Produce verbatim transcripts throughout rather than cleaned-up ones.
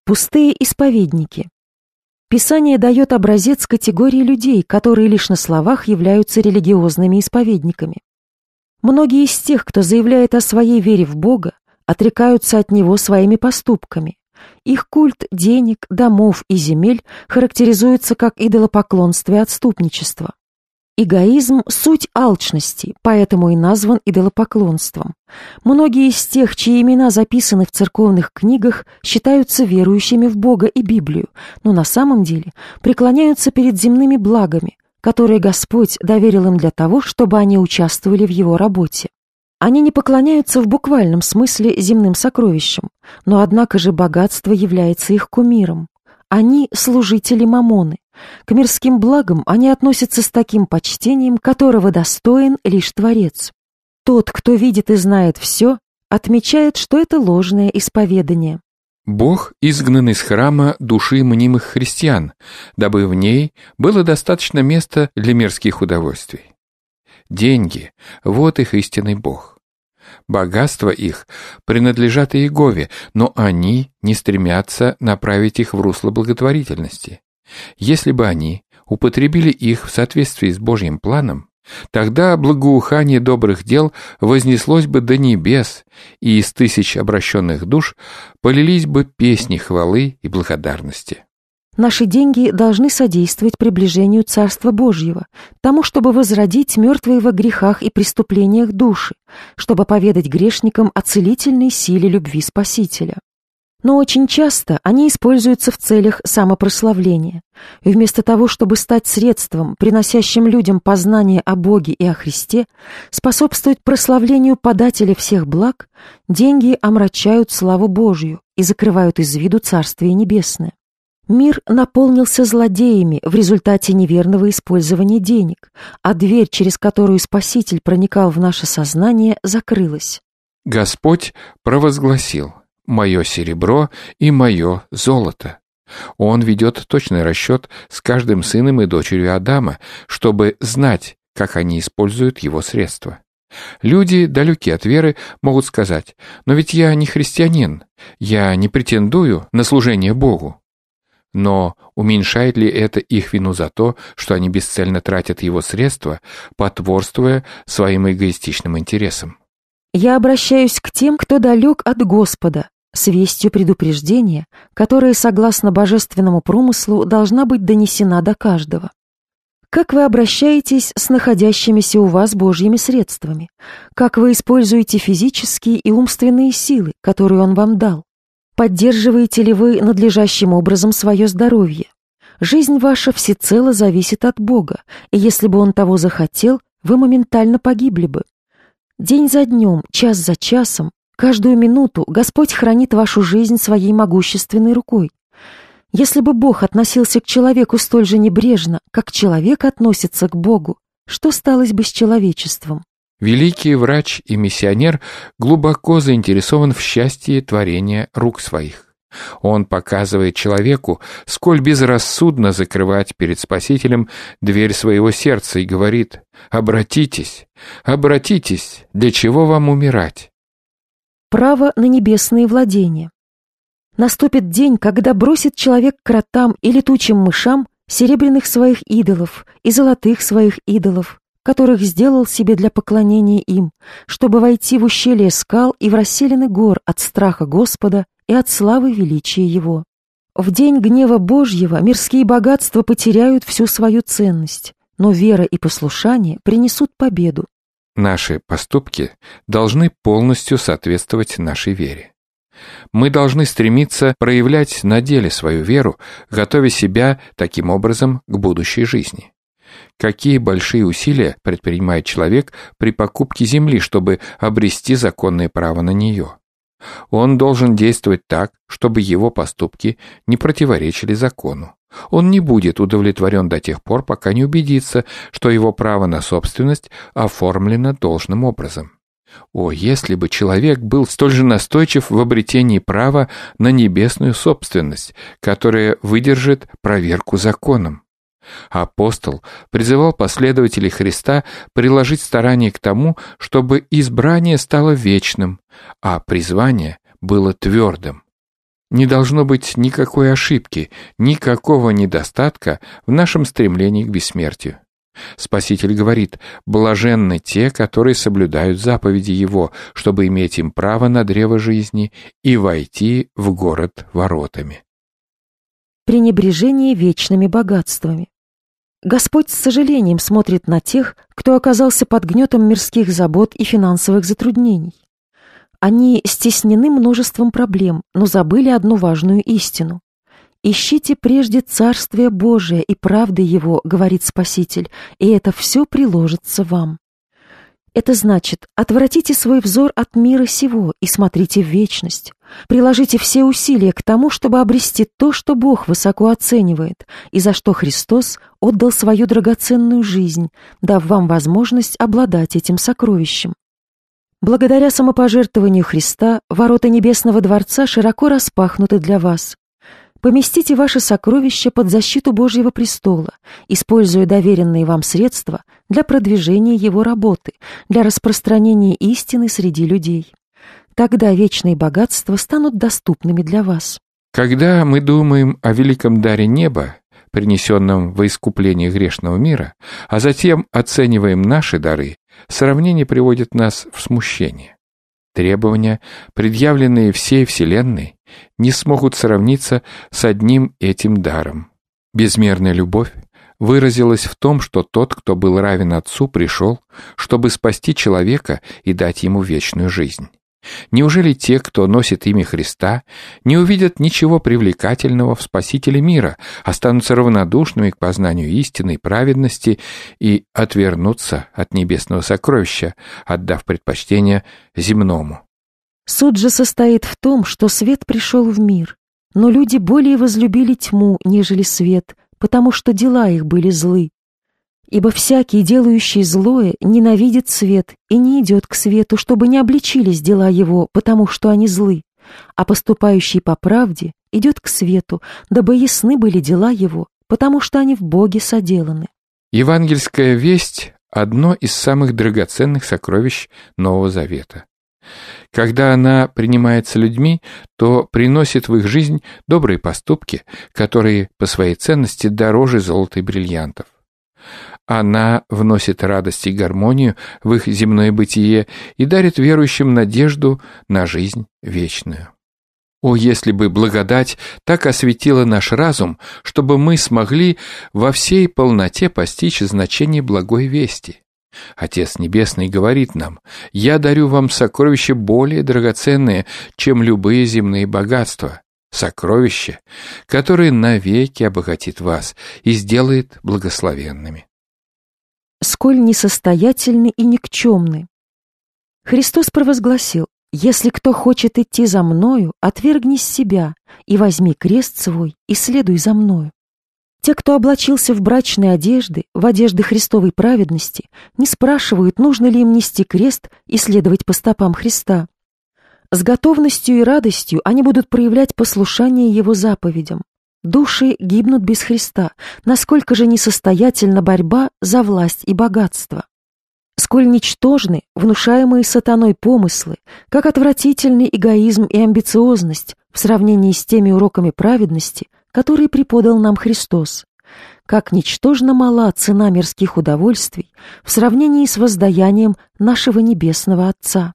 Пустые исповедники. Писание дает образец категории людей, которые лишь на словах являются религиозными исповедниками. Многие из тех, кто заявляет о своей вере в Бога, отрекаются от Него своими поступками. Их культ денег, домов и земель характеризуется как идолопоклонство и отступничество. Эгоизм – суть алчности, поэтому и назван идолопоклонством. Многие из тех, чьи имена записаны в церковных книгах, считаются верующими в Бога и Библию, но на самом деле преклоняются перед земными благами, которые Господь доверил им для того, чтобы они участвовали в Его работе. Они не поклоняются в буквальном смысле земным сокровищам, но однако же богатство является их кумиром. Они – служители мамоны. К мирским благам они относятся с таким почтением, которого достоин лишь Творец. Тот, кто видит и знает все, отмечает, что это ложное исповедание. Бог изгнан из храма души мнимых христиан, дабы в ней было достаточно места для мирских удовольствий. Деньги – вот их истинный Бог. Богатства их принадлежат Иегове, но они не стремятся направить их в русло благотворительности. Если бы они употребили их в соответствии с Божьим планом, тогда благоухание добрых дел вознеслось бы до небес, и из тысяч обращенных душ полились бы песни хвалы и благодарности. Наши деньги должны содействовать приближению Царства Божьего, тому, чтобы возродить мертвые во грехах и преступлениях души, чтобы поведать грешникам о целительной силе любви Спасителя. Но очень часто они используются в целях самопрославления. И вместо того, чтобы стать средством, приносящим людям познание о Боге и о Христе, способствовать прославлению подателя всех благ, деньги омрачают славу Божью и закрывают из виду Царствие Небесное. Мир наполнился злодеями в результате неверного использования денег, а дверь, через которую Спаситель проникал в наше сознание, закрылась. Господь провозгласил: «Мое серебро и мое золото». Он ведет точный расчет с каждым сыном и дочерью Адама, чтобы знать, как они используют его средства. Люди, далекие от веры, могут сказать: «Но ведь я не христианин, я не претендую на служение Богу». Но уменьшает ли это их вину за то, что они бесцельно тратят его средства, потворствуя своим эгоистичным интересам? Я обращаюсь к тем, кто далек от Господа, с вестью предупреждения, которая, согласно божественному промыслу, должна быть донесена до каждого. Как вы обращаетесь с находящимися у вас Божьими средствами? Как вы используете физические и умственные силы, которые Он вам дал? Поддерживаете ли вы надлежащим образом свое здоровье? Жизнь ваша всецело зависит от Бога, и если бы Он того захотел, вы моментально погибли бы. День за днем, час за часом, каждую минуту Господь хранит вашу жизнь своей могущественной рукой. Если бы Бог относился к человеку столь же небрежно, как человек относится к Богу, что сталось бы с человечеством? Великий врач и миссионер глубоко заинтересован в счастье творения рук своих. Он показывает человеку, сколь безрассудно закрывать перед Спасителем дверь своего сердца, и говорит: «Обратитесь, обратитесь, для чего вам умирать?» Право на небесные владения. Наступит день, когда бросит человек кротам и летучим мышам серебряных своих идолов и золотых своих идолов, которых сделал себе для поклонения им, чтобы войти в ущелье скал и в расселины гор от страха Господа и от славы величия Его. В день гнева Божьего мирские богатства потеряют всю свою ценность, но вера и послушание принесут победу. Наши поступки должны полностью соответствовать нашей вере. Мы должны стремиться проявлять на деле свою веру, готовя себя таким образом к будущей жизни. Какие большие усилия предпринимает человек при покупке земли, чтобы обрести законное право на нее? Он должен действовать так, чтобы его поступки не противоречили закону. Он не будет удовлетворен до тех пор, пока не убедится, что его право на собственность оформлено должным образом. О, если бы человек был столь же настойчив в обретении права на небесную собственность, которая выдержит проверку законом! Апостол призывал последователей Христа приложить старание к тому, чтобы избрание стало вечным, а призвание было твердым. не должно быть никакой ошибки, никакого недостатка в нашем стремлении к бессмертию. Спаситель говорит: «Блаженны те, которые соблюдают заповеди Его, чтобы иметь им право на древо жизни и войти в город воротами». Пренебрежение вечными богатствами. Господь с сожалением смотрит на тех, кто оказался под гнетом мирских забот и финансовых затруднений. Они стеснены множеством проблем, но забыли одну важную истину. «Ищите прежде Царствие Божие и правды Его, — говорит Спаситель, — и это все приложится вам». Это значит, отвратите свой взор от мира сего и смотрите в вечность. Приложите все усилия к тому, чтобы обрести то, что Бог высоко оценивает, и за что Христос отдал свою драгоценную жизнь, дав вам возможность обладать этим сокровищем. Благодаря самопожертвованию Христа ворота Небесного Дворца широко распахнуты для вас. Поместите ваши сокровища под защиту Божьего престола, используя доверенные вам средства для продвижения Его работы, для распространения истины среди людей. Тогда вечные богатства станут доступными для вас. Когда мы думаем о великом даре неба, принесенном во искупление грешного мира, а затем оцениваем наши дары, сравнение приводит нас в смущение. Требования, предъявленные всей Вселенной, не смогут сравниться с одним этим даром. Безмерная любовь выразилась в том, что тот, кто был равен Отцу, пришел, чтобы спасти человека и дать ему вечную жизнь. Неужели те, кто носит имя Христа, не увидят ничего привлекательного в Спасителе мира, останутся равнодушными к познанию истины и праведности и отвернутся от небесного сокровища, отдав предпочтение земному? Суд же состоит в том, что свет пришел в мир, но люди более возлюбили тьму, нежели свет, потому что дела их были злы. Ибо всякий, делающий злое, ненавидит свет и не идет к свету, чтобы не обличились дела его, потому что они злы, а поступающий по правде идет к свету, дабы ясны были дела его, потому что они в Боге соделаны. Евангельская весть – одно из самых драгоценных сокровищ Нового Завета. Когда она принимается людьми, то приносит в их жизнь добрые поступки, которые по своей ценности дороже золота и бриллиантов. Она вносит радость и гармонию в их земное бытие и дарит верующим надежду на жизнь вечную. О, если бы благодать так осветила наш разум, чтобы мы смогли во всей полноте постичь значение благой вести! Отец Небесный говорит нам: «Я дарю вам сокровища более драгоценные, чем любые земные богатства, сокровища, которые навеки обогатит вас и сделает благословенными». Сколь несостоятельны и никчемны. Христос провозгласил: «Если кто хочет идти за Мною, отвергнись себя и возьми крест свой и следуй за Мною». Те, кто облачился в брачные одежды, в одежды Христовой праведности, не спрашивают, нужно ли им нести крест и следовать по стопам Христа. С готовностью и радостью они будут проявлять послушание Его заповедям. Души гибнут без Христа. Насколько же несостоятельна борьба за власть и богатство. Сколь ничтожны внушаемые сатаной помыслы, как отвратительный эгоизм и амбициозность в сравнении с теми уроками праведности, которые преподал нам Христос. Как ничтожно мала цена мирских удовольствий в сравнении с воздаянием нашего Небесного Отца.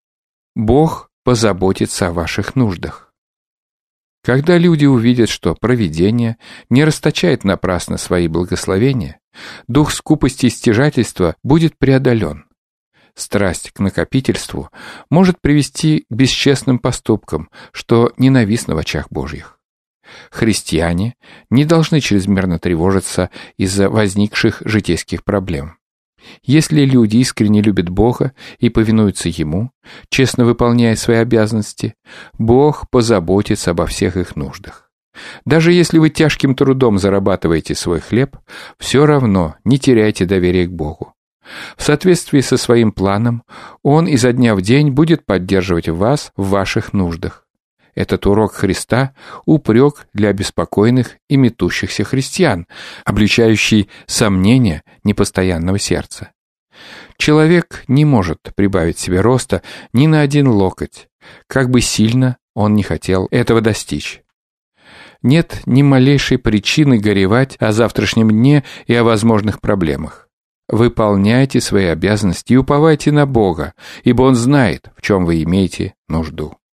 Бог позаботится о ваших нуждах. Когда люди увидят, что провидение не расточает напрасно свои благословения, дух скупости и стяжательства будет преодолен. Страсть к накопительству может привести к бесчестным поступкам, что ненавистно в очах Божьих. Христиане не должны чрезмерно тревожиться из-за возникших житейских проблем. Если люди искренне любят Бога и повинуются Ему, честно выполняя свои обязанности, Бог позаботится обо всех их нуждах. Даже если вы тяжким трудом зарабатываете свой хлеб, все равно не теряйте доверие к Богу. В соответствии со своим планом, Он изо дня в день будет поддерживать вас в ваших нуждах. Этот урок Христа – упрек для обеспокоенных и метущихся христиан, обличающий сомнения непостоянного сердца. Человек не может прибавить себе роста ни на один локоть, как бы сильно он не хотел этого достичь. Нет ни малейшей причины горевать о завтрашнем дне и о возможных проблемах. Выполняйте свои обязанности и уповайте на Бога, ибо Он знает, в чем вы имеете нужду.